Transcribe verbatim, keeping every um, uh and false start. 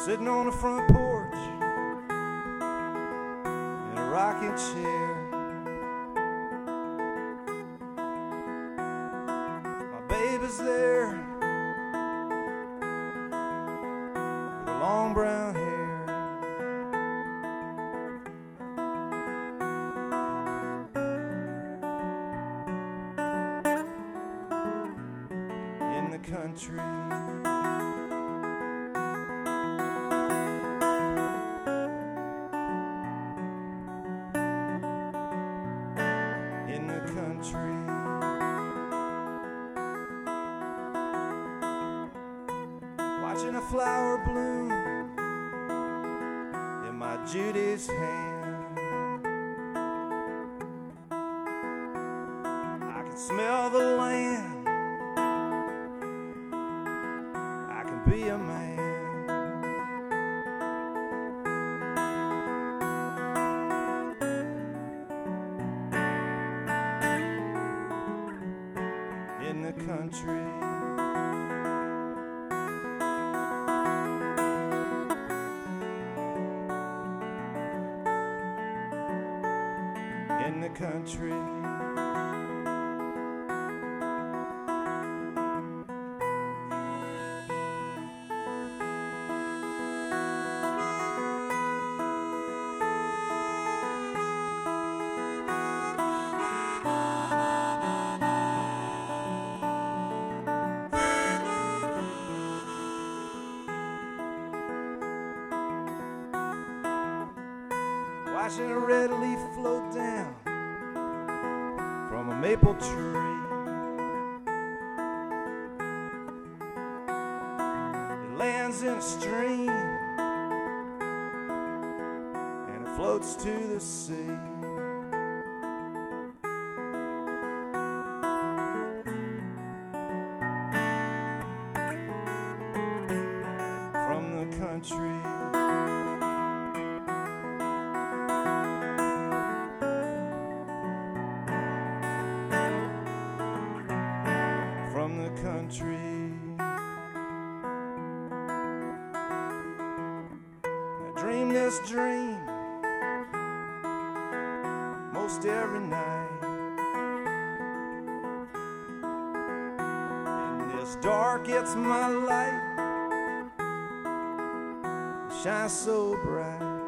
sitting on the front porch in a rocking chair. My baby's there with her long brown hair. In the country, in the country, watching a flower bloom in my Judy's hand. I can smell the land, I can be a man. In the country, in the country, watching a red leaf float down from a maple tree. It lands in a stream and it floats to the sea. From the country, from the country, I dream this dream most every night. In this dark, it's my light, it shines so bright.